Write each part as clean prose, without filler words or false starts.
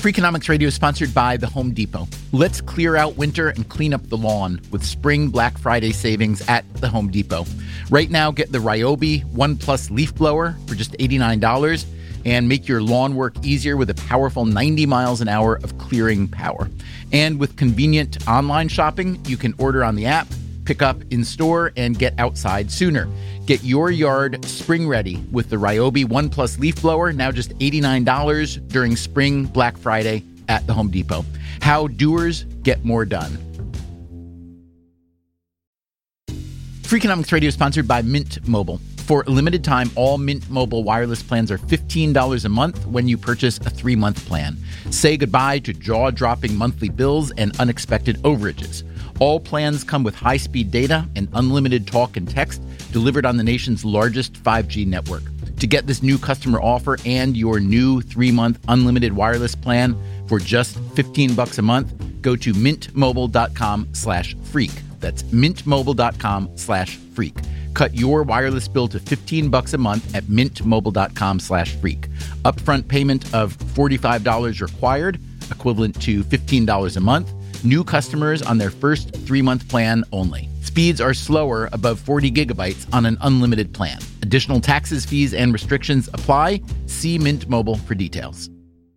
Freakonomics Radio is sponsored by The Home Depot. Let's clear out winter and clean up the lawn with spring Black Friday savings at The Home Depot. Right now, get the Ryobi One Plus leaf blower for just $89 and make your lawn work easier with a powerful 90 miles an hour of clearing power. And with convenient online shopping, you can order on the app, pick up in store, and get outside sooner. Get your yard spring ready with the Ryobi One Plus leaf blower, now just $89 during spring Black Friday at the Home Depot. How doers get more done. Freakonomics Radio is sponsored by Mint Mobile. For a limited time, all Mint Mobile wireless plans are $15 a month when you purchase a 3-month plan. Say goodbye to jaw-dropping monthly bills and unexpected overages. All plans come with high-speed data and unlimited talk and text delivered on the nation's largest 5G network. To get this new customer offer and your new 3-month unlimited wireless plan for just $15 a month, go to mintmobile.com/freak. That's mintmobile.com/freak. Cut your wireless bill to $15 a month at mintmobile.com/freak. Upfront payment of $45 required, equivalent to $15 a month. New customers on their first 3-month plan only. Speeds are slower above 40 gigabytes on an unlimited plan. Additional taxes, fees, and restrictions apply. See Mint Mobile for details.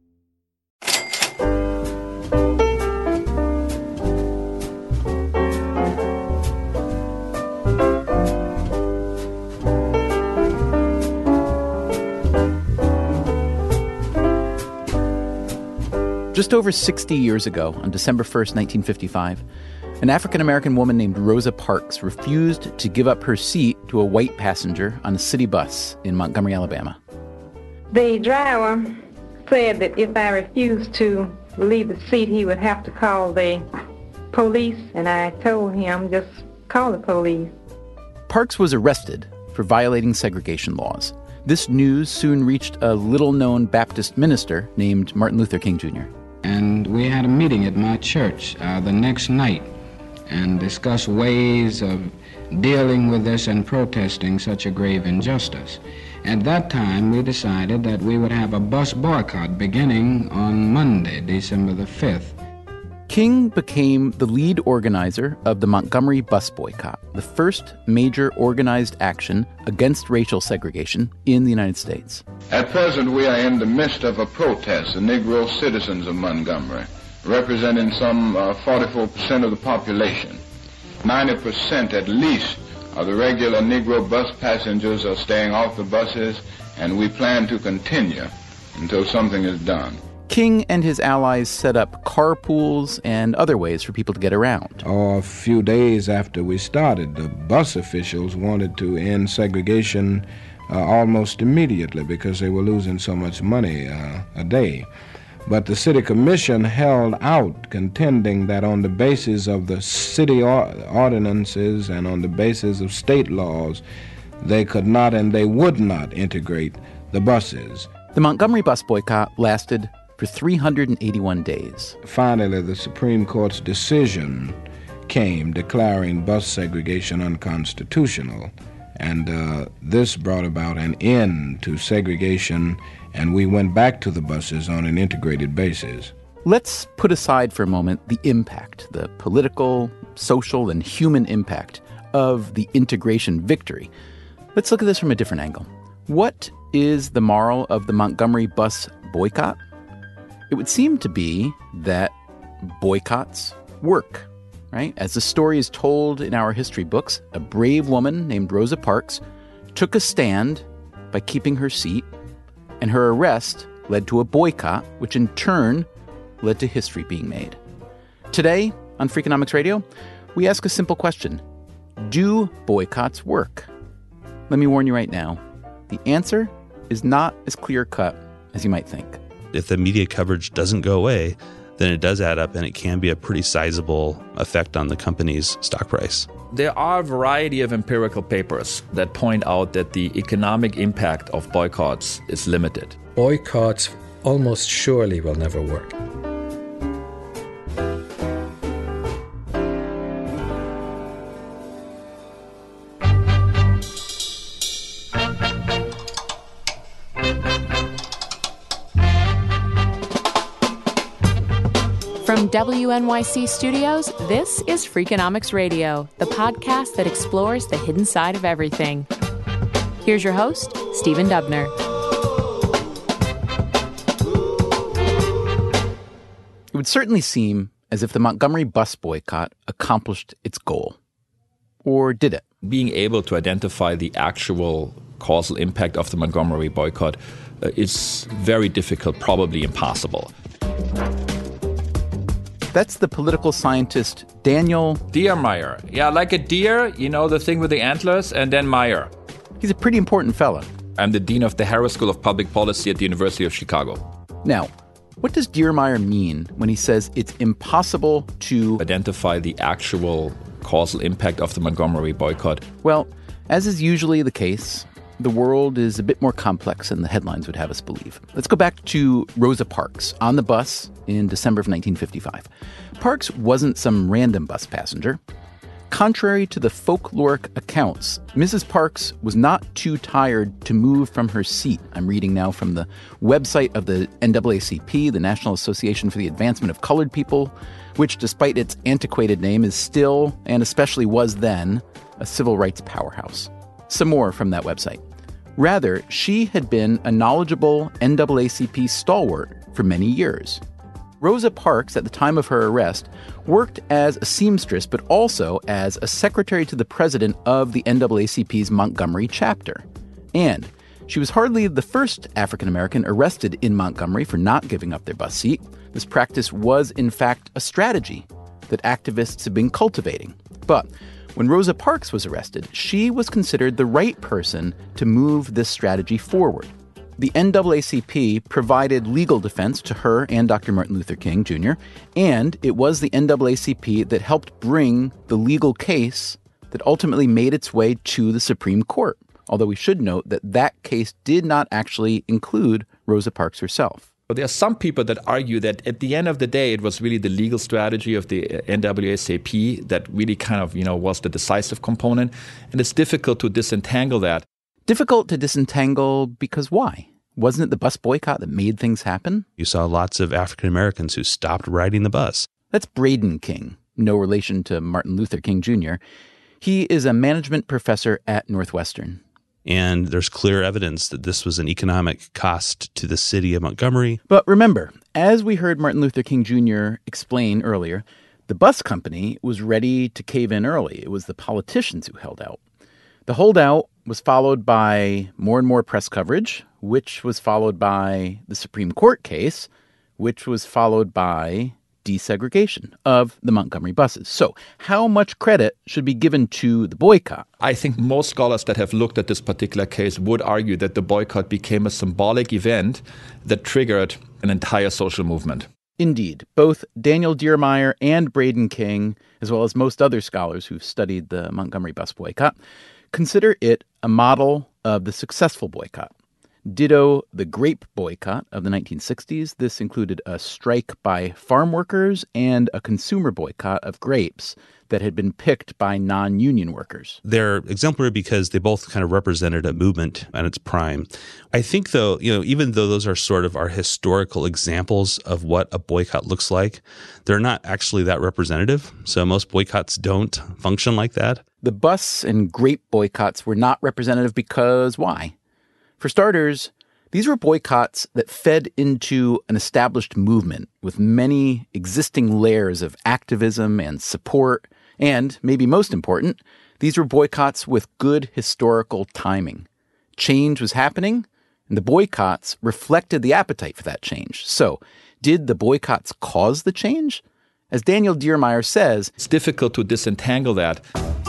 Just over 60 years ago, on December 1st, 1955, an African-American woman named Rosa Parks refused to give up her seat to a white passenger on a city bus in Montgomery, Alabama. The driver said that if I refused to leave the seat, he would have to call the police, and I told him, just call the police. Parks was arrested for violating segregation laws. This news soon reached a little-known Baptist minister named Martin Luther King Jr. And we had a meeting at my church the next night and discussed ways of dealing with this and protesting such a grave injustice. At that time, we decided that we would have a bus boycott beginning on Monday, December the 5th. King became the lead organizer of the Montgomery bus boycott, the first major organized action against racial segregation in the United States. At present, we are in the midst of a protest. The Negro citizens of Montgomery, representing some 44% of the population. 90% at least of the regular Negro bus passengers are staying off the buses, and we plan to continue until something is done. King and his allies set up carpools and other ways for people to get around. A few days after we started, the bus officials wanted to end segregation almost immediately because they were losing so much money a day. But the city commission held out, contending that on the basis of the city ordinances and on the basis of state laws, they could not and they would not integrate the buses. The Montgomery bus boycott lasted for 381 days. Finally, the Supreme Court's decision came declaring bus segregation unconstitutional. And this brought about an end to segregation, and we went back to the buses on an integrated basis. Let's put aside for a moment the impact, the political, social, and human impact of the integration victory. Let's look at this from a different angle. What is the moral of the Montgomery bus boycott? It would seem to be that boycotts work, right? As the story is told in our history books, a brave woman named Rosa Parks took a stand by keeping her seat, and her arrest led to a boycott, which in turn led to history being made. Today on Freakonomics Radio, we ask a simple question. Do boycotts work? Let me warn you right now, the answer is not as clear-cut as you might think. If the media coverage doesn't go away, then it does add up, and it can be a pretty sizable effect on the company's stock price. There are a variety of empirical papers that point out that the economic impact of boycotts is limited. Boycotts almost surely will never work. From WNYC Studios, this is Freakonomics Radio, the podcast that explores the hidden side of everything. Here's your host, Stephen Dubner. It would certainly seem as if the Montgomery bus boycott accomplished its goal. Or did it? Being able to identify the actual causal impact of the Montgomery boycott is very difficult, probably impossible. That's the political scientist Daniel Diermeier. Yeah, like a deer, you know, the thing with the antlers, and then Meyer. He's a pretty important fellow. I'm the dean of the Harris School of Public Policy at the University of Chicago. Now, what does Diermeier mean when he says it's impossible to identify the actual causal impact of the Montgomery boycott? Well, as is usually the case, the world is a bit more complex than the headlines would have us believe. Let's go back to Rosa Parks on the bus in December of 1955. Parks wasn't some random bus passenger. Contrary to the folkloric accounts, Mrs. Parks was not too tired to move from her seat. I'm reading now from the website of the NAACP, the National Association for the Advancement of Colored People, which, despite its antiquated name, is still, and especially was then, a civil rights powerhouse. Some more from that website. Rather, she had been a knowledgeable NAACP stalwart for many years. Rosa Parks, at the time of her arrest, worked as a seamstress, but also as a secretary to the president of the NAACP's Montgomery chapter. And she was hardly the first African-American arrested in Montgomery for not giving up their bus seat. This practice was, in fact, a strategy that activists had been cultivating. But when Rosa Parks was arrested, she was considered the right person to move this strategy forward. The NAACP provided legal defense to her and Dr. Martin Luther King Jr., and it was the NAACP that helped bring the legal case that ultimately made its way to the Supreme Court, although we should note that that case did not actually include Rosa Parks herself. But there are some people that argue that at the end of the day, it was really the legal strategy of the NAACP that really kind of, was the decisive component, and it's difficult to disentangle that. Difficult to disentangle because why? Wasn't it the bus boycott that made things happen? You saw lots of African Americans who stopped riding the bus. That's Braden King, no relation to Martin Luther King Jr. He is a management professor at Northwestern. And there's clear evidence that this was an economic cost to the city of Montgomery. But remember, as we heard Martin Luther King Jr. explain earlier, the bus company was ready to cave in early. It was the politicians who held out. The holdout was followed by more and more press coverage, which was followed by the Supreme Court case, which was followed by desegregation of the Montgomery buses. So how much credit should be given to the boycott? I think most scholars that have looked at this particular case would argue that the boycott became a symbolic event that triggered an entire social movement. Indeed, both Daniel Diermeier and Braden King, as well as most other scholars who've studied the Montgomery bus boycott, consider it a model of the successful boycott. Ditto the grape boycott of the 1960s. This included a strike by farm workers and a consumer boycott of grapes that had been picked by non-union workers. They're exemplary because they both kind of represented a movement at its prime. I think, though, even though those are sort of our historical examples of what a boycott looks like, they're not actually that representative. So most boycotts don't function like that. The bus and grape boycotts were not representative because why? For starters, these were boycotts that fed into an established movement with many existing layers of activism and support. And, maybe most important, these were boycotts with good historical timing. Change was happening, and the boycotts reflected the appetite for that change. So, did the boycotts cause the change? As Daniel Diermeier says, it's difficult to disentangle that.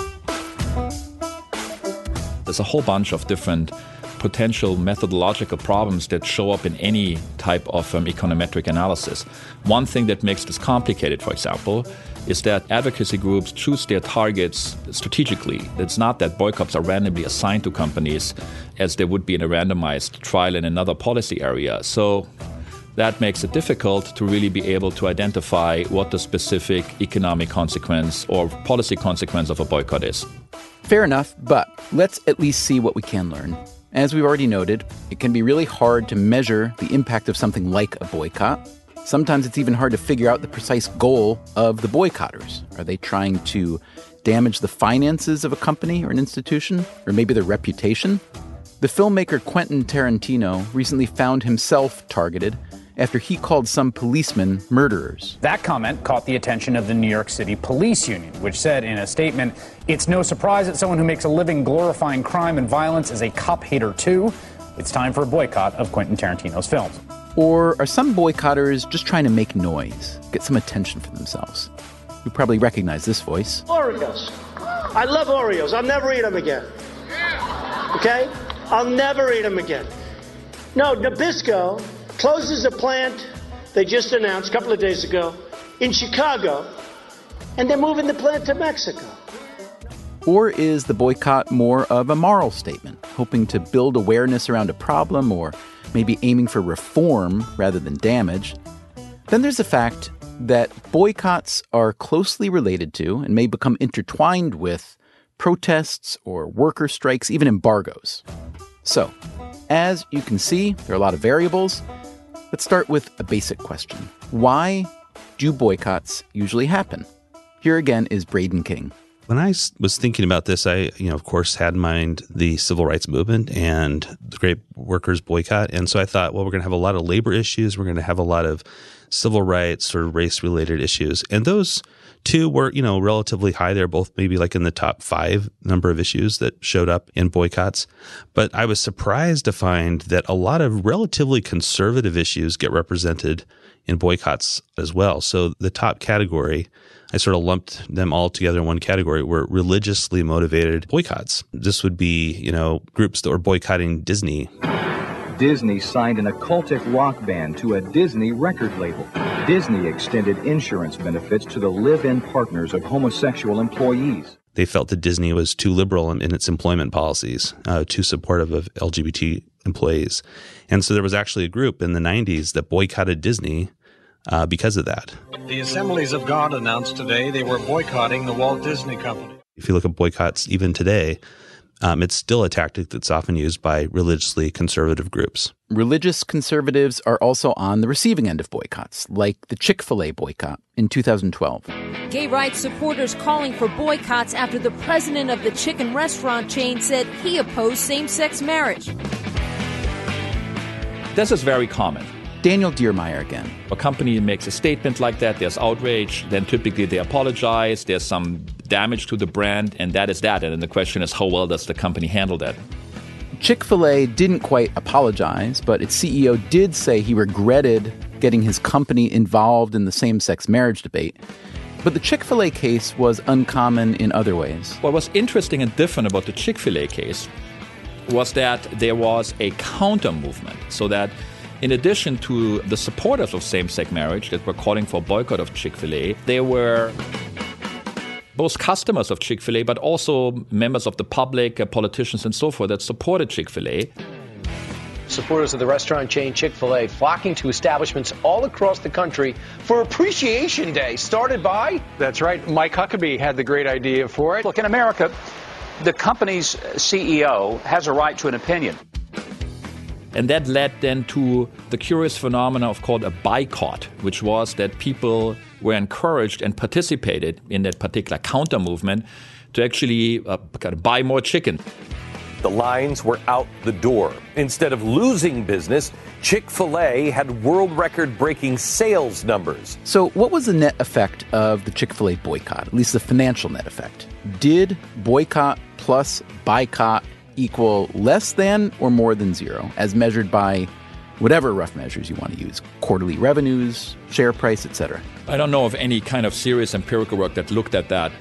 There's a whole bunch of different potential methodological problems that show up in any type of econometric analysis. One thing that makes this complicated, for example, is that advocacy groups choose their targets strategically. It's not that boycotts are randomly assigned to companies as they would be in a randomized trial in another policy area. So that makes it difficult to really be able to identify what the specific economic consequence or policy consequence of a boycott is. Fair enough, but let's at least see what we can learn. As we've already noted, it can be really hard to measure the impact of something like a boycott. Sometimes it's even hard to figure out the precise goal of the boycotters. Are they trying to damage the finances of a company or an institution, or maybe their reputation? The filmmaker Quentin Tarantino recently found himself targeted after he called some policemen murderers. That comment caught the attention of the New York City Police Union, which said in a statement, "It's no surprise that someone who makes a living glorifying crime and violence is a cop hater too. It's time for a boycott of Quentin Tarantino's films." Or are some boycotters just trying to make noise, get some attention for themselves? You probably recognize this voice. Oreos. I love Oreos. I'll never eat them again. Okay? I'll never eat them again. No, Nabisco closes a plant they just announced a couple of days ago in Chicago, and they're moving the plant to Mexico. Or is the boycott more of a moral statement, hoping to build awareness around a problem or maybe aiming for reform rather than damage? Then there's the fact that boycotts are closely related to and may become intertwined with protests or worker strikes, even embargoes. So, as you can see, there are a lot of variables. Let's start with a basic question. Why do boycotts usually happen? Here again is Braden King. When I was thinking about this, I, of course, had in mind the civil rights movement and the great workers' boycott. And so I thought, well, we're going to have a lot of labor issues. We're going to have a lot of civil rights or race-related issues. And those two were, relatively high. They're both maybe like in the top 5 number of issues that showed up in boycotts. But I was surprised to find that a lot of relatively conservative issues get represented in boycotts as well. So the top category, I sort of lumped them all together in one category, were religiously motivated boycotts. This would be, groups that were boycotting Disney. Disney signed an occultic rock band to a Disney record label. Disney extended insurance benefits to the live-in partners of homosexual employees. They felt that Disney was too liberal in its employment policies, too supportive of LGBT employees. And so there was actually a group in the 90s that boycotted Disney because of that. The Assemblies of God announced today they were boycotting the Walt Disney Company. If you look at boycotts even today, it's still a tactic that's often used by religiously conservative groups. Religious conservatives are also on the receiving end of boycotts, like the Chick-fil-A boycott in 2012. Gay rights supporters calling for boycotts after the president of the chicken restaurant chain said he opposed same-sex marriage. This is very common. Daniel Diermeyer again. A company makes a statement like that, there's outrage, then typically they apologize, there's some damage to the brand, and that is that. And then the question is, how well does the company handle that? Chick-fil-A didn't quite apologize, but its CEO did say he regretted getting his company involved in the same-sex marriage debate. But the Chick-fil-A case was uncommon in other ways. What was interesting and different about the Chick-fil-A case was that there was a counter-movement, so that in addition to the supporters of same-sex marriage that were calling for a boycott of Chick-fil-A, there were both customers of Chick-fil-A, but also members of the public, politicians and so forth that supported Chick-fil-A. Supporters of the restaurant chain Chick-fil-A flocking to establishments all across the country for Appreciation Day, started by... That's right. Mike Huckabee had the great idea for it. Look, in America, the company's CEO has a right to an opinion. And that led then to the curious phenomenon called a boycott, which was that people were encouraged and participated in that particular counter movement to actually buy more chicken. The lines were out the door. Instead of losing business, Chick-fil-A had world record-breaking sales numbers. So what was the net effect of the Chick-fil-A boycott, at least the financial net effect? Did boycott plus boycott equal less than or more than zero, as measured by whatever rough measures you want to use, quarterly revenues, share price, etc.? I don't know of any kind of serious empirical work that looked at that.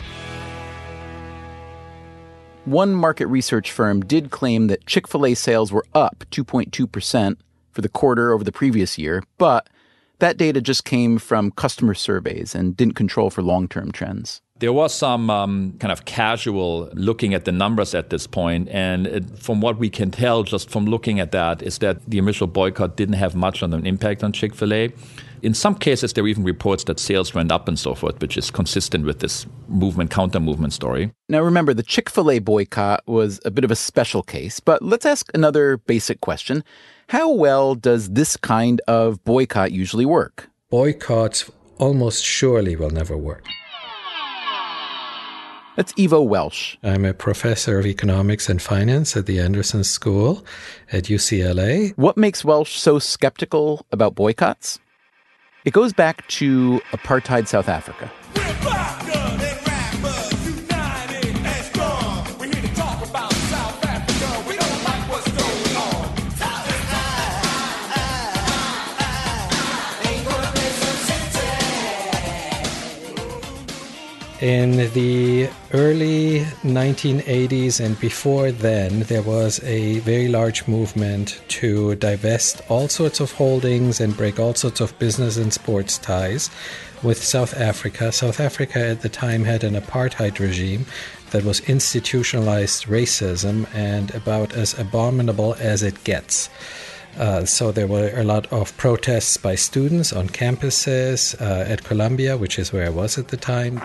One market research firm did claim that Chick-fil-A sales were up 2.2% for the quarter over the previous year, but that data just came from customer surveys and didn't control for long-term trends. There was some kind of casual looking at the numbers at this point, and from what we can tell just from looking at that is that the initial boycott didn't have much of an impact on Chick-fil-A. In some cases, there were even reports that sales went up and so forth, which is consistent with this movement, counter-movement story. Now remember, the Chick-fil-A boycott was a bit of a special case, but let's ask another basic question. How well does this kind of boycott usually work? boycotts almost surely will never work. That's Ivo Welsh. I'm a professor of economics and finance at the Anderson School at UCLA. What makes Welsh so skeptical about boycotts? It goes back to apartheid South Africa. In the early 1980s and before then, there was a very large movement to divest all sorts of holdings and break all sorts of business and sports ties with South Africa. South Africa at the time had an apartheid regime that was institutionalized racism and about as abominable as it gets. So there were a lot of protests by students on campuses at Columbia, which is where I was at the time.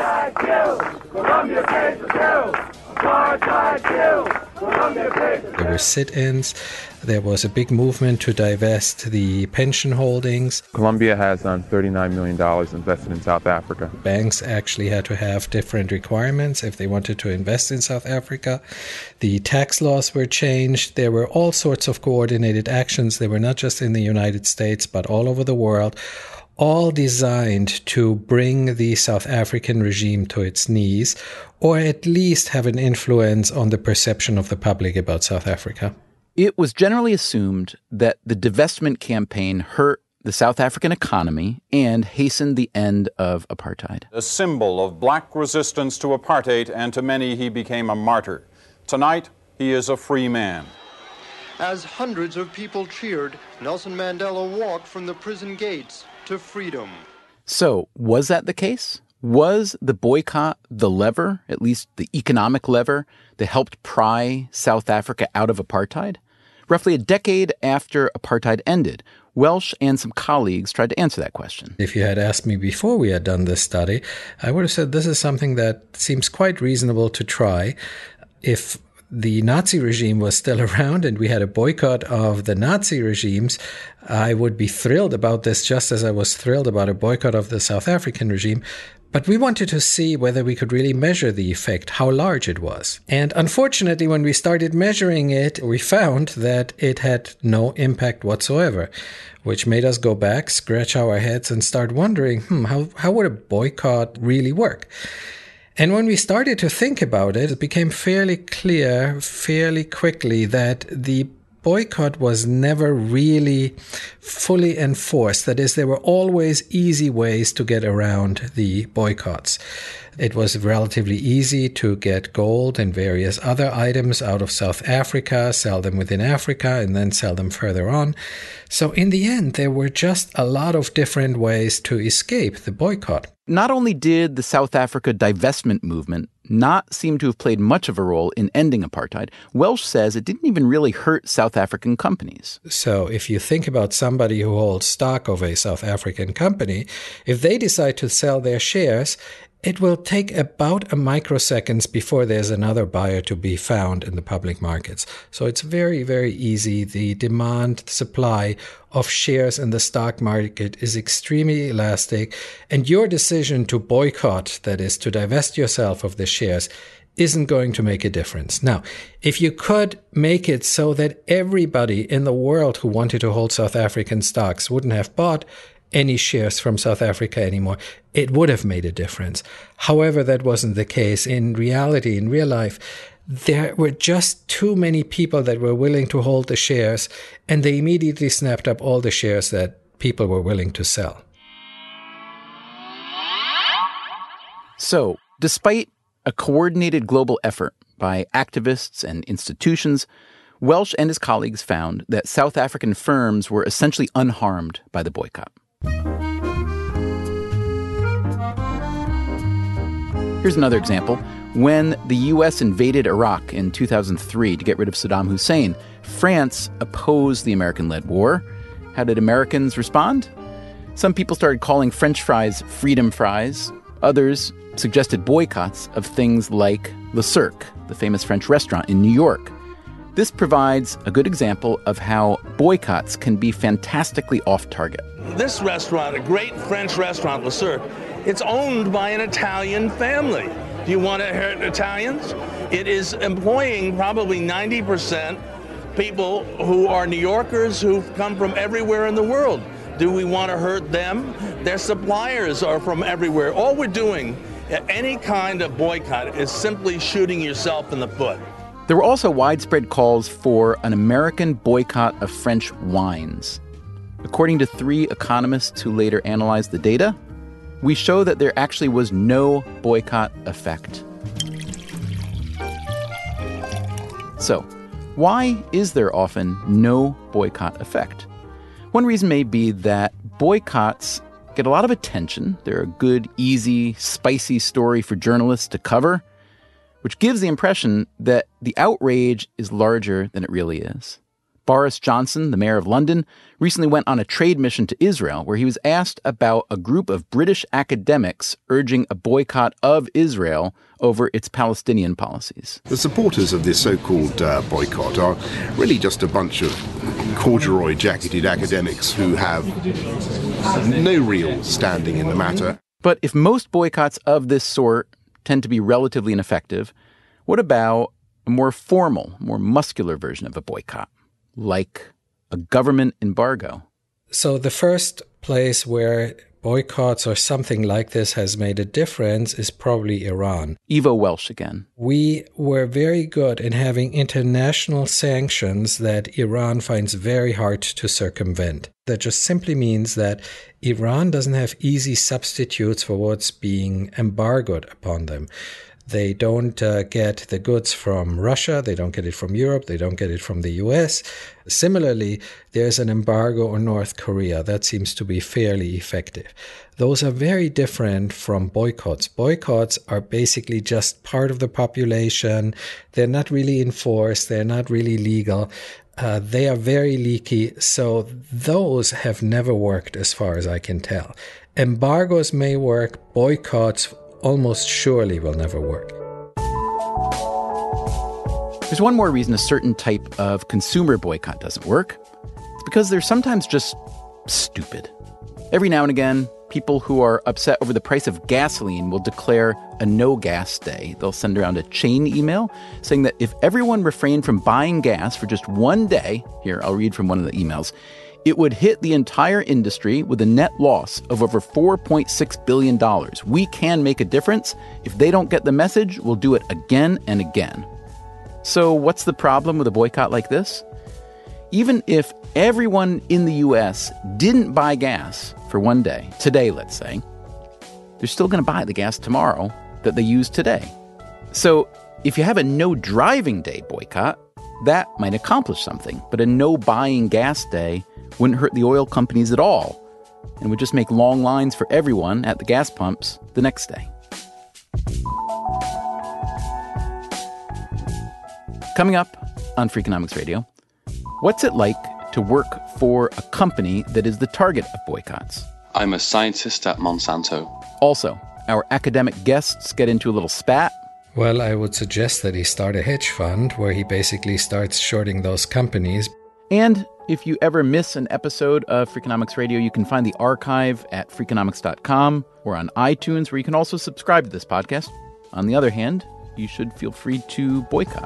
There were sit-ins. There was a big movement to divest the pension holdings. Columbia has $39 million invested in South Africa. Banks actually had to have different requirements if they wanted to invest in South Africa. The tax laws were changed. There were all sorts of coordinated actions. They were not just in the United States, but all over the world, all designed to bring the South African regime to its knees, or at least have an influence on the perception of the public about South Africa. It was generally assumed that the divestment campaign hurt the South African economy and hastened the end of apartheid. A symbol of black resistance to apartheid, and to many he became a martyr. Tonight, he is a free man. As hundreds of people cheered, Nelson Mandela walked from the prison gates to freedom. So, was that the case? Was the boycott the lever, at least the economic lever, that helped pry South Africa out of apartheid? Roughly a decade after apartheid ended, Welsh and some colleagues tried to answer that question. If you had asked me before we had done this study, I would have said this is something that seems quite reasonable to try. If the Nazi regime was still around and we had a boycott of the Nazi regimes, I would be thrilled about this just as I was thrilled about a boycott of the South African regime. But we wanted to see whether we could really measure the effect, how large it was. And unfortunately, when we started measuring it, we found that it had no impact whatsoever, which made us go back, scratch our heads, and start wondering, how would a boycott really work? And when we started to think about it, it became fairly clear fairly quickly that the boycott was never really fully enforced. That is, there were always easy ways to get around the boycotts. It was relatively easy to get gold and various other items out of South Africa, sell them within Africa, and then sell them further on. So in the end, there were just a lot of different ways to escape the boycott. Not only did the South Africa divestment movement not seem to have played much of a role in ending apartheid, Welsh says it didn't even really hurt South African companies. So if you think about somebody who holds stock of a South African company, if they decide to sell their shares, it will take about a microseconds before there's another buyer to be found in the public markets. So it's very, very easy. The demand, supply of shares in the stock market is extremely elastic. And your decision to boycott, that is, to divest yourself of the shares, isn't going to make a difference. Now, if you could make it so that everybody in the world who wanted to hold South African stocks wouldn't have bought any shares from South Africa anymore, it would have made a difference. However, that wasn't the case. In reality, in real life, there were just too many people that were willing to hold the shares, and they immediately snapped up all the shares that people were willing to sell. So, despite a coordinated global effort by activists and institutions, Welsh and his colleagues found that South African firms were essentially unharmed by the boycott. Here's another example. When the U.S. invaded Iraq in 2003 to get rid of Saddam Hussein, France opposed the American-led war. How did Americans respond? Some people started calling French fries freedom fries. Others suggested boycotts of things like Le Cirque, the famous French restaurant in New York. This provides a good example of how boycotts can be fantastically off-target. This restaurant, a great French restaurant, Le Cirque, it's owned by an Italian family. Do you want to hurt Italians? It is employing probably 90% people who are New Yorkers who've come from everywhere in the world. Do we want to hurt them? Their suppliers are from everywhere. All we're doing, any kind of boycott, is simply shooting yourself in the foot. There were also widespread calls for an American boycott of French wines. According to 3 economists who later analyzed the data, we show that there actually was no boycott effect. So, why is there often no boycott effect? One reason may be that boycotts get a lot of attention. They're a good, easy, spicy story for journalists to cover, which gives the impression that the outrage is larger than it really is. Boris Johnson, the mayor of London, recently went on a trade mission to Israel where he was asked about a group of British academics urging a boycott of Israel over its Palestinian policies. The supporters of this so-called boycott are really just a bunch of corduroy-jacketed academics who have no real standing in the matter. But if most boycotts of this sort tend to be relatively ineffective, what about a more formal, more muscular version of a boycott, like a government embargo? So the first place where boycotts or something like this has made a difference is probably Iran. Ivo Welsh again. We were very good in having international sanctions that Iran finds very hard to circumvent. That just simply means that Iran doesn't have easy substitutes for what's being embargoed upon them. They don't get the goods from Russia, they don't get it from Europe, they don't get it from the US. Similarly, there's an embargo on North Korea. That seems to be fairly effective. Those are very different from boycotts. Boycotts are basically just part of the population. They're not really enforced, they're not really legal. They are very leaky, so those have never worked as far as I can tell. Embargoes may work, boycotts almost surely will never work. There's one more reason a certain type of consumer boycott doesn't work. It's because they're sometimes just stupid. Every now and again, people who are upset over the price of gasoline will declare a no-gas day. They'll send around a chain email saying that if everyone refrained from buying gas for just one day, here, I'll read from one of the emails, it would hit the entire industry with a net loss of over $4.6 billion. We can make a difference. If they don't get the message, we'll do it again and again. So what's the problem with a boycott like this? Even if everyone in the U.S. didn't buy gas for one day, today let's say, they're still going to buy the gas tomorrow that they use today. So if you have a no-driving day boycott, that might accomplish something. But a no-buying gas day wouldn't hurt the oil companies at all and would just make long lines for everyone at the gas pumps the next day. Coming up on Freakonomics Radio, what's it like to work for a company that is the target of boycotts? I'm a scientist at Monsanto. Also, our academic guests get into a little spat. Well, I would suggest that he start a hedge fund where he basically starts shorting those companies. And if you ever miss an episode of Freakonomics Radio, you can find the archive at Freakonomics.com or on iTunes, where you can also subscribe to this podcast. On the other hand, you should feel free to boycott.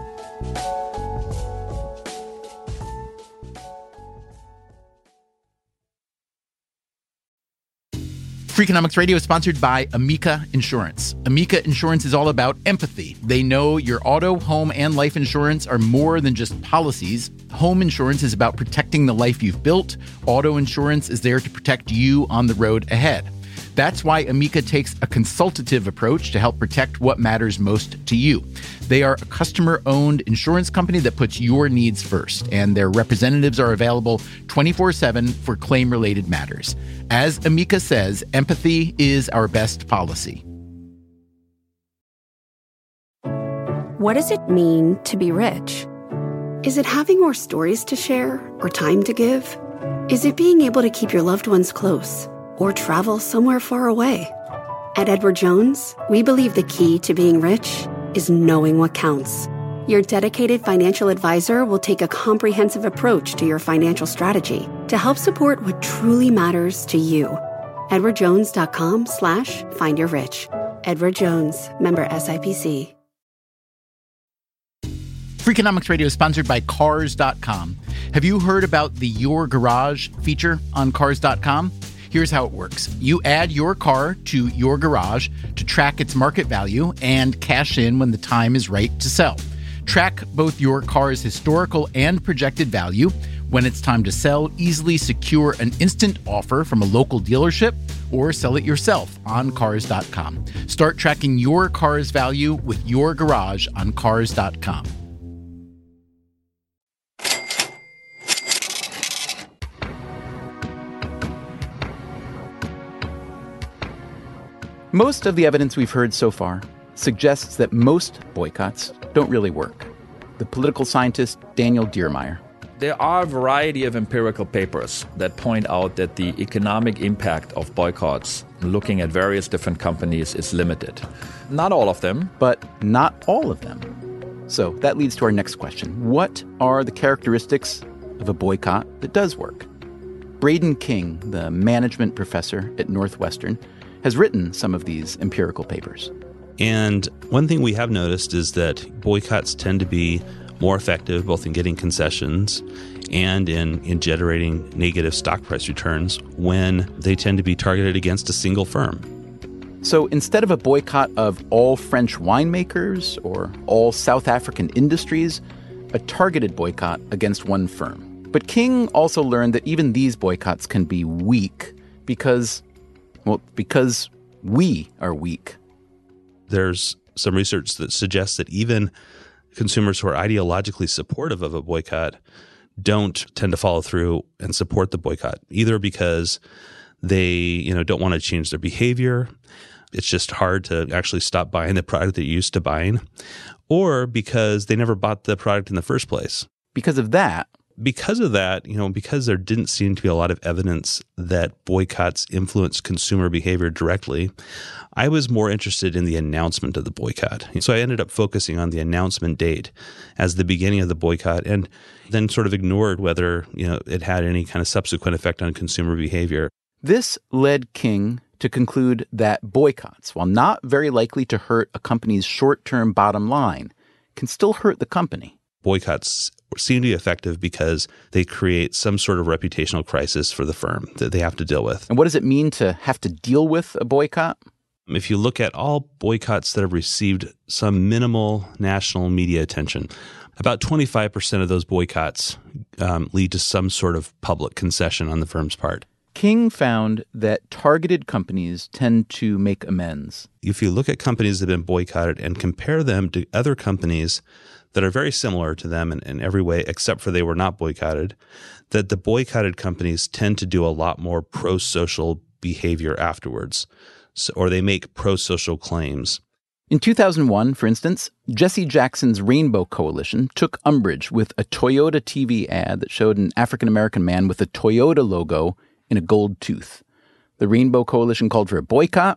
Freakonomics Radio is sponsored by Amica Insurance. Amica Insurance is all about empathy. They know your auto, home, and life insurance are more than just policies. Home insurance is about protecting the life you've built. Auto insurance is there to protect you on the road ahead. That's why Amica takes a consultative approach to help protect what matters most to you. They are a customer-owned insurance company that puts your needs first, and their representatives are available 24/7 for claim-related matters. As Amica says, empathy is our best policy. What does it mean to be rich? Is it having more stories to share or time to give? Is it being able to keep your loved ones close or travel somewhere far away? At Edward Jones, we believe the key to being rich is knowing what counts. Your dedicated financial advisor will take a comprehensive approach to your financial strategy to help support what truly matters to you. edwardjones.com/findyourrich. Edward Jones, member SIPC. Freakonomics Radio is sponsored by Cars.com. Have you heard about the Your Garage feature on Cars.com? Here's how it works. You add your car to Your Garage to track its market value and cash in when the time is right to sell. Track both your car's historical and projected value. When it's time to sell, easily secure an instant offer from a local dealership or sell it yourself on Cars.com. Start tracking your car's value with Your Garage on Cars.com. Most of the evidence we've heard so far suggests that most boycotts don't really work. The political scientist Daniel Diermeier. There are a variety of empirical papers that point out that the economic impact of boycotts, looking at various different companies, is limited. Not all of them. But not all of them. So that leads to our next question. What are the characteristics of a boycott that does work? Braden King, the management professor at Northwestern, has written some of these empirical papers. And one thing we have noticed is that boycotts tend to be more effective both in getting concessions and in generating negative stock price returns when they tend to be targeted against a single firm. So instead of a boycott of all French winemakers or all South African industries, a targeted boycott against one firm. But King also learned that even these boycotts can be weak because we are weak. There's some research that suggests that even consumers who are ideologically supportive of a boycott don't tend to follow through and support the boycott, either because they, don't want to change their behavior. It's just hard to actually stop buying the product that you're used to buying, or because they never bought the product in the first place. Because of that, because there didn't seem to be a lot of evidence that boycotts influence consumer behavior directly, I was more interested in the announcement of the boycott. So I ended up focusing on the announcement date as the beginning of the boycott, and then sort of ignored whether, it had any kind of subsequent effect on consumer behavior. This led King to conclude that boycotts, while not very likely to hurt a company's short-term bottom line, can still hurt the company. Boycotts seem to be effective because they create some sort of reputational crisis for the firm that they have to deal with. And what does it mean to have to deal with a boycott? If you look at all boycotts that have received some minimal national media attention, about 25% of those boycotts lead to some sort of public concession on the firm's part. King found that targeted companies tend to make amends. If you look at companies that have been boycotted and compare them to other companies that are very similar to them in every way, except for they were not boycotted, that the boycotted companies tend to do a lot more pro-social behavior afterwards, or they make pro-social claims. In 2001, for instance, Jesse Jackson's Rainbow Coalition took umbrage with a Toyota TV ad that showed an African-American man with a Toyota logo in a gold tooth. The Rainbow Coalition called for a boycott.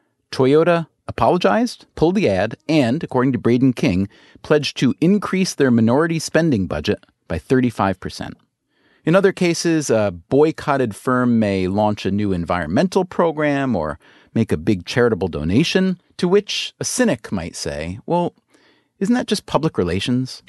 Toyota apologized, pulled the ad, and, according to Braden King, pledged to increase their minority spending budget by 35%. In other cases, a boycotted firm may launch a new environmental program or make a big charitable donation, to which a cynic might say, well, isn't that just public relations?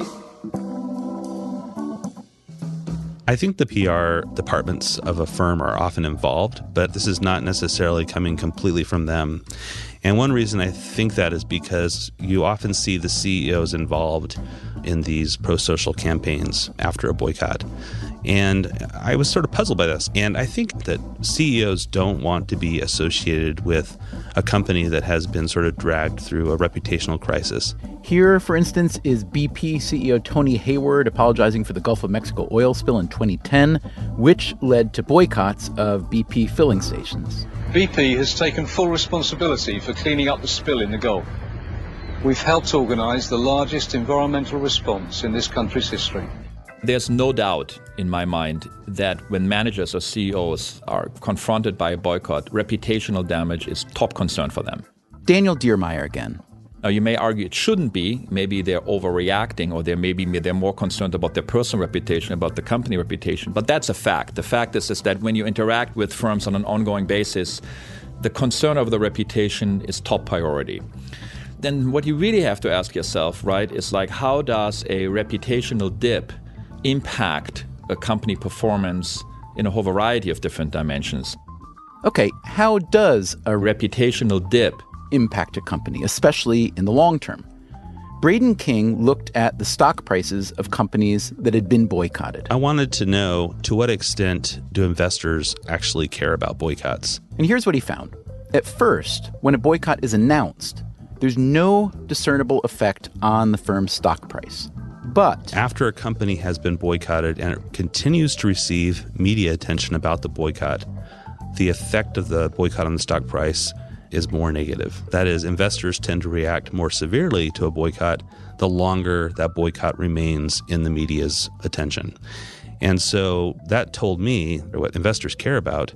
I think the PR departments of a firm are often involved, but this is not necessarily coming completely from them. And one reason I think that is because you often see the CEOs involved in these pro-social campaigns after a boycott. And I was sort of puzzled by this. And I think that CEOs don't want to be associated with a company that has been sort of dragged through a reputational crisis. Here, for instance, is BP CEO Tony Hayward apologizing for the Gulf of Mexico oil spill in 2010, which led to boycotts of BP filling stations. BP has taken full responsibility for cleaning up the spill in the Gulf. We've helped organize the largest environmental response in this country's history. There's no doubt in my mind that when managers or CEOs are confronted by a boycott, reputational damage is top concern for them. Daniel Diermeier again. Now, you may argue it shouldn't be. Maybe they're overreacting, or they're more concerned about their personal reputation, about the company reputation. But that's a fact. The fact is that when you interact with firms on an ongoing basis, the concern over the reputation is top priority. Then what you really have to ask yourself, right, is like, how does a reputational dip impact a company performance in a whole variety of different dimensions? Okay, how does a reputational dip impact a company, especially in the long term? Braden King looked at the stock prices of companies that had been boycotted. I wanted to know, to what extent do investors actually care about boycotts? And here's what he found. At first, when a boycott is announced, there's no discernible effect on the firm's stock price. But after a company has been boycotted and it continues to receive media attention about the boycott, the effect of the boycott on the stock price is more negative. That is, investors tend to react more severely to a boycott the longer that boycott remains in the media's attention. And so that told me what investors care about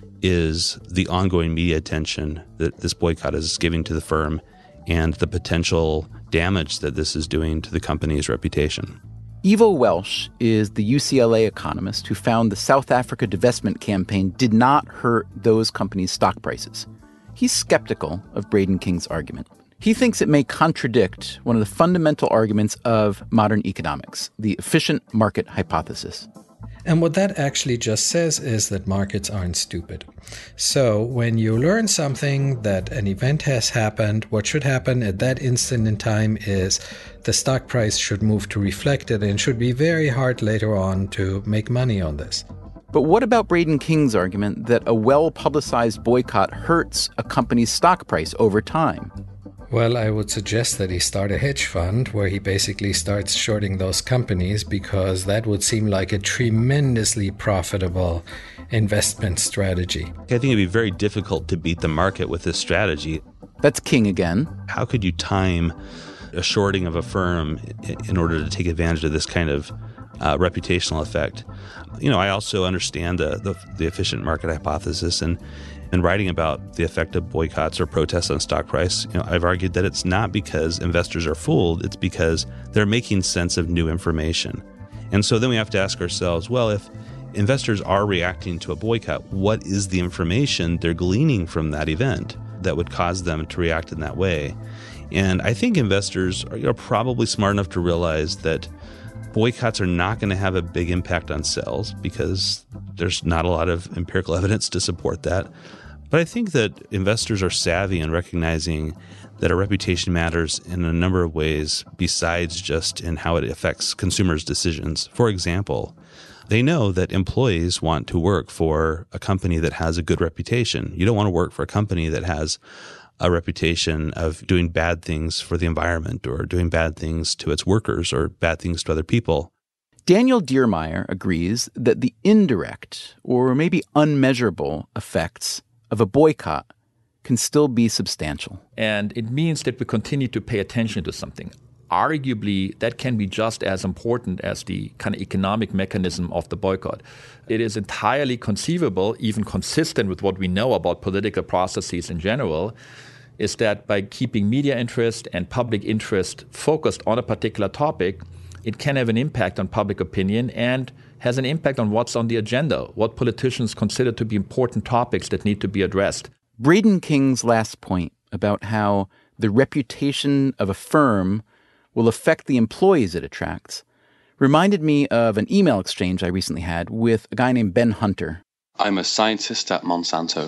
is the ongoing media attention that this boycott is giving to the firm and the potential damage that this is doing to the company's reputation. Ivo Welsh is the UCLA economist who found the South Africa divestment campaign did not hurt those companies' stock prices. He's skeptical of Braden King's argument. He thinks it may contradict one of the fundamental arguments of modern economics, the efficient market hypothesis. And what that actually just says is that markets aren't stupid. So when you learn something that an event has happened, what should happen at that instant in time is the stock price should move to reflect it, and it should be very hard later on to make money on this. But what about Braden King's argument that a well-publicized boycott hurts a company's stock price over time? Well, I would suggest that he start a hedge fund where he basically starts shorting those companies, because that would seem like a tremendously profitable investment strategy. I think it'd be very difficult to beat the market with this strategy. That's King again. How could you time a shorting of a firm in order to take advantage of this kind of reputational effect? You know, I also understand the efficient market hypothesis, and writing about the effect of boycotts or protests on stock price, you know, I've argued that it's not because investors are fooled, it's because they're making sense of new information. And so then we have to ask ourselves, well, if investors are reacting to a boycott, what is the information they're gleaning from that event that would cause them to react in that way? And I think investors are probably smart enough to realize that boycotts are not going to have a big impact on sales because there's not a lot of empirical evidence to support that. But I think that investors are savvy in recognizing that a reputation matters in a number of ways besides just in how it affects consumers' decisions. For example, they know that employees want to work for a company that has a good reputation. You don't want to work for a company that has a reputation of doing bad things for the environment or doing bad things to its workers or bad things to other people. Daniel Diermeyer agrees that the indirect or maybe unmeasurable effects of a boycott can still be substantial. And it means that we continue to pay attention to something. Arguably, that can be just as important as the kind of economic mechanism of the boycott. It is entirely conceivable, even consistent with what we know about political processes in general, is that by keeping media interest and public interest focused on a particular topic, it can have an impact on public opinion and has an impact on what's on the agenda, what politicians consider to be important topics that need to be addressed. Braden King's last point about how the reputation of a firm will affect the employees it attracts reminded me of an email exchange I recently had with a guy named Ben Hunter. I'm a scientist at Monsanto.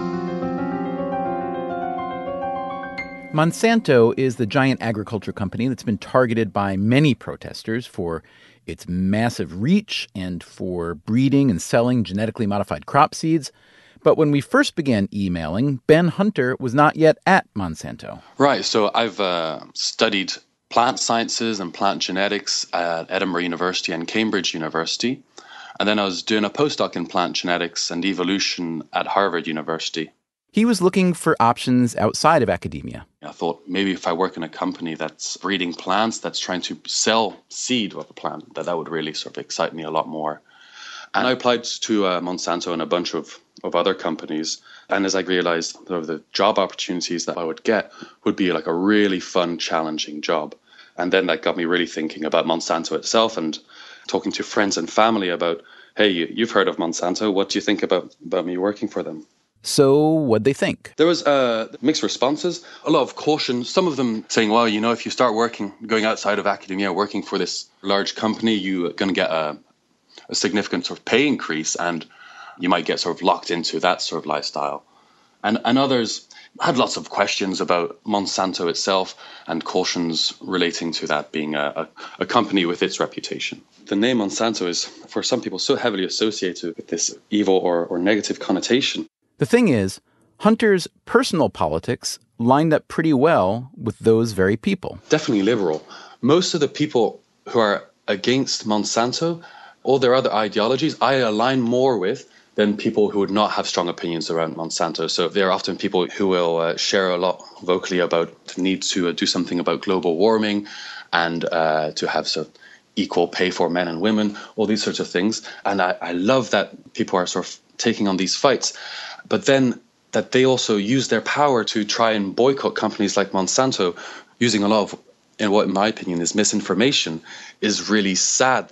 Monsanto is the giant agriculture company that's been targeted by many protesters for its massive reach and for breeding and selling genetically modified crop seeds. But when we first began emailing, Ben Hunter was not yet at Monsanto. Right, so I've studied plant sciences and plant genetics at Edinburgh University and Cambridge University. And then I was doing a postdoc in plant genetics and evolution at Harvard University. He was looking for options outside of academia. I thought maybe if I work in a company that's breeding plants, that's trying to sell seed of a plant, that would really sort of excite me a lot more. And I applied to Monsanto and a bunch of of other companies. And as I realized, the job opportunities that I would get would be like a really fun, challenging job. And then that got me really thinking about Monsanto itself and talking to friends and family about, hey, you've heard of Monsanto. What do you think about me working for them? So what'd they think? There was mixed responses, a lot of caution. Some of them saying, well, if you start going outside of academia, working for this large company, you're going to get a significant sort of pay increase and you might get sort of locked into that sort of lifestyle. And others had lots of questions about Monsanto itself and cautions relating to that being a company with its reputation. The name Monsanto is, for some people, so heavily associated with this evil or negative connotation. The thing is, Hunter's personal politics lined up pretty well with those very people. Definitely liberal. Most of the people who are against Monsanto, all their other ideologies, I align more with than people who would not have strong opinions around Monsanto. So they're often people who will share a lot vocally about the need to do something about global warming and to have sort of equal pay for men and women, all these sorts of things. And I love that people are sort of taking on these fights, but then that they also use their power to try and boycott companies like Monsanto, using a lot of, in what in my opinion is misinformation, is really sad.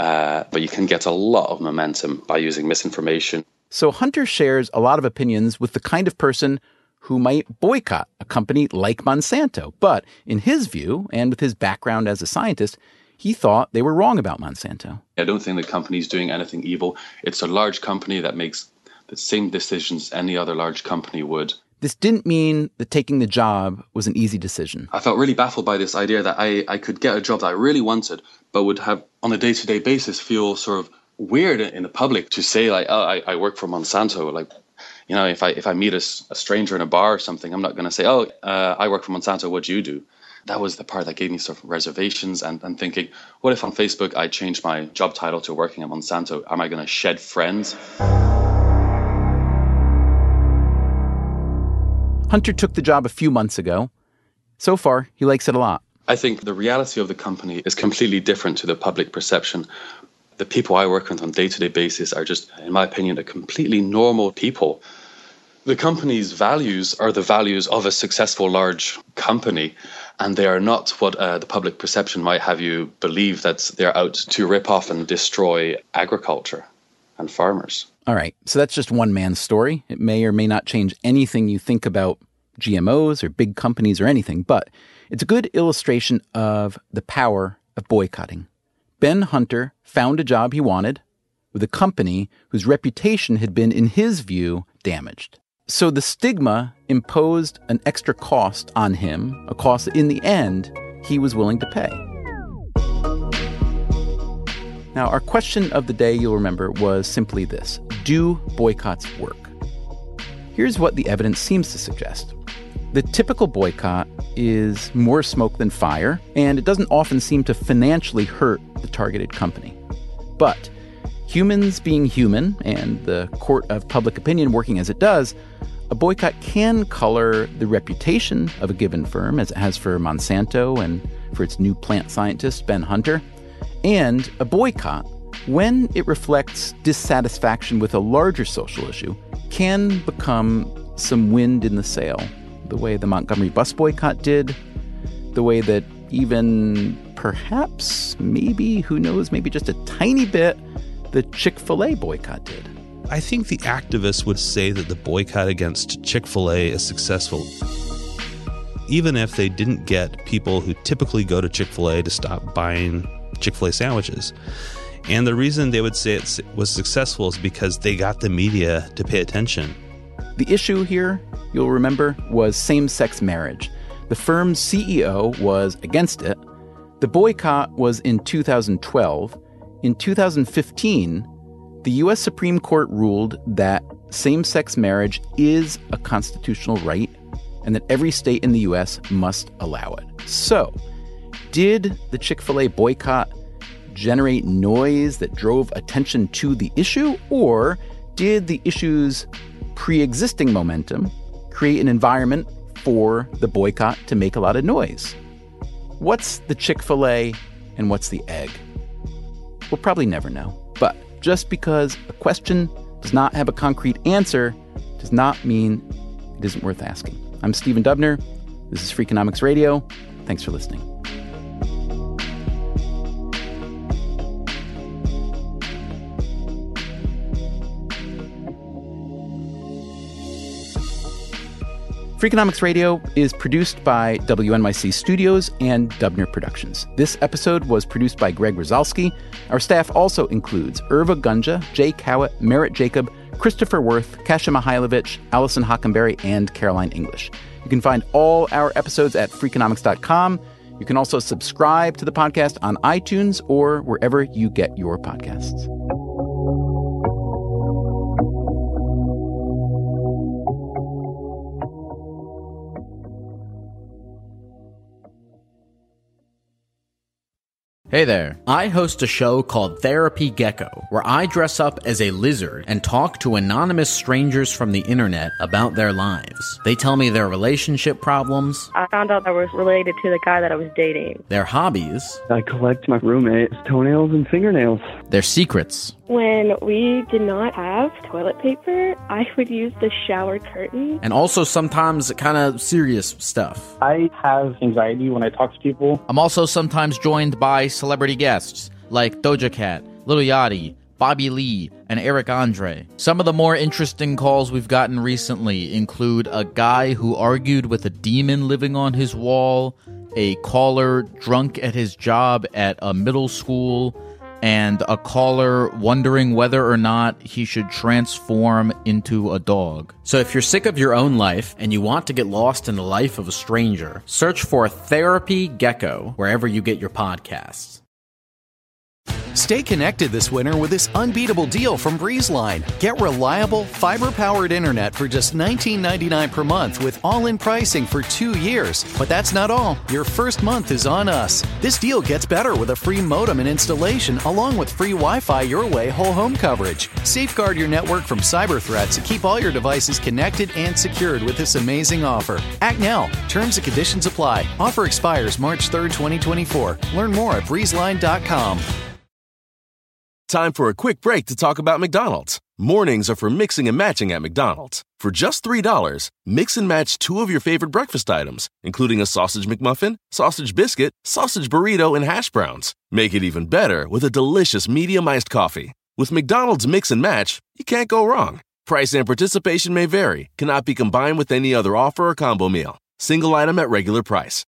But you can get a lot of momentum by using misinformation. So Hunter shares a lot of opinions with the kind of person who might boycott a company like Monsanto. But in his view, and with his background as a scientist, he thought they were wrong about Monsanto. I don't think the company's doing anything evil. It's a large company that makes the same decisions any other large company would. This didn't mean that taking the job was an easy decision. I felt really baffled by this idea that I could get a job that I really wanted, but would have, on a day-to-day basis, feel sort of weird in the public to say, like, oh, I work for Monsanto. Like, if I meet a stranger in a bar or something, I'm not going to say, oh, I work for Monsanto, what do you do? That was the part that gave me sort of reservations and thinking, what if on Facebook I changed my job title to working at Monsanto? Am I going to shed friends? Hunter took the job a few months ago. So far, he likes it a lot. I think the reality of the company is completely different to the public perception. The people I work with on a day-to-day basis are just, in my opinion, a completely normal people. The company's values are the values of a successful large company, and they are not what the public perception might have you believe, that they're out to rip off and destroy agriculture and farmers. All right, so that's just one man's story. It may or may not change anything you think about GMOs or big companies or anything, but it's a good illustration of the power of boycotting. Ben Hunter found a job he wanted with a company whose reputation had been, in his view, damaged. So the stigma imposed an extra cost on him, a cost that in the end he was willing to pay. Now, our question of the day, you'll remember, was simply this: do boycotts work? Here's what the evidence seems to suggest. The typical boycott is more smoke than fire, and it doesn't often seem to financially hurt the targeted company. But humans being human, and the court of public opinion working as it does, a boycott can color the reputation of a given firm, as it has for Monsanto and for its new plant scientist, Ben Hunter. And a boycott, when it reflects dissatisfaction with a larger social issue, can become some wind in the sail, the way the Montgomery bus boycott did, the way that even perhaps, maybe, who knows, maybe just a tiny bit, the Chick-fil-A boycott did. I think the activists would say that the boycott against Chick-fil-A is successful, even if they didn't get people who typically go to Chick-fil-A to stop buying Chick-fil-A sandwiches. And the reason they would say it was successful is because they got the media to pay attention. The issue here, you'll remember, was same-sex marriage. The firm's CEO was against it. The boycott was in 2012. In 2015, the U.S. Supreme Court ruled that same-sex marriage is a constitutional right and that every state in the U.S. must allow it. So, did the Chick-fil-A boycott generate noise that drove attention to the issue, or did the issue's pre-existing momentum create an environment for the boycott to make a lot of noise? What's the Chick-fil-A and what's the egg? We'll probably never know. But just because a question does not have a concrete answer does not mean it isn't worth asking. I'm Stephen Dubner. This is Freakonomics Radio. Thanks for listening. Freakonomics Radio is produced by WNYC Studios and Dubner Productions. This episode was produced by Greg Rosalsky. Our staff also includes Irva Gunja, Jay Cowett, Merritt Jacob, Christopher Worth, Kasia Mihailovich, Allison Hockenberry, and Caroline English. You can find all our episodes at Freakonomics.com. You can also subscribe to the podcast on iTunes or wherever you get your podcasts. Hey there. I host a show called Therapy Gecko, where I dress up as a lizard and talk to anonymous strangers from the internet about their lives. They tell me their relationship problems. I found out I was related to the guy that I was dating. Their hobbies. I collect my roommate's toenails and fingernails. Their secrets. When we did not have toilet paper, I would use the shower curtain. And also sometimes kind of serious stuff. I have anxiety when I talk to people. I'm also sometimes joined by celebrity guests like Doja Cat, Lil Yachty, Bobby Lee, and Eric Andre. Some of the more interesting calls we've gotten recently include a guy who argued with a demon living on his wall, a caller drunk at his job at a middle school, and a caller wondering whether or not he should transform into a dog. So if you're sick of your own life and you want to get lost in the life of a stranger, search for Therapy Gecko wherever you get your podcasts. Stay connected this winter with this unbeatable deal from BreezeLine. Get reliable, fiber-powered internet for just $19.99 per month with all-in pricing for 2 years. But that's not all. Your first month is on us. This deal gets better with a free modem and installation, along with free Wi-Fi your way whole home coverage. Safeguard your network from cyber threats and keep all your devices connected and secured with this amazing offer. Act now. Terms and conditions apply. Offer expires March 3rd, 2024. Learn more at breezeline.com. Time for a quick break to talk about McDonald's. Mornings are for mixing and matching at McDonald's. For just $3, mix and match 2 of your favorite breakfast items, including a sausage McMuffin, sausage biscuit, sausage burrito, and hash browns. Make it even better with a delicious medium iced coffee. With McDonald's Mix and Match, you can't go wrong. Price and participation may vary, cannot be combined with any other offer or combo meal. Single item at regular price.